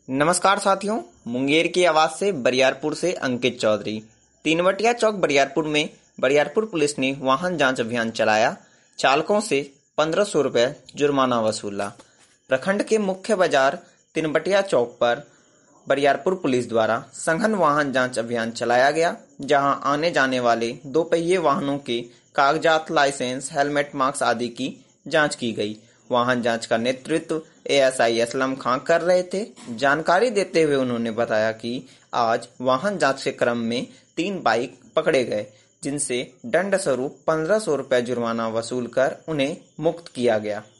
नमस्कार साथियों, मुंगेर की आवाज से बरियारपुर से अंकित चौधरी। तीनवटिया चौक बरियारपुर में बरियारपुर पुलिस ने वाहन जांच अभियान चलाया। चालकों से 1500 रुपये जुर्माना वसूला। प्रखंड के मुख्य बाजार तीनवटिया चौक पर बरियारपुर पुलिस द्वारा सघन वाहन जांच अभियान चलाया गया, जहां आने जाने वाले दो पहिए वाहनों के कागजात, लाइसेंस, हेलमेट, मास्क आदि की जांच की गई। वाहन जांच का नेतृत्व एएसआई असलम खां कर रहे थे। जानकारी देते हुए उन्होंने बताया कि आज वाहन जांच के क्रम में 3 बाइक पकड़े गए, जिनसे दंड स्वरूप 1500 रुपये जुर्माना वसूल कर उन्हें मुक्त किया गया।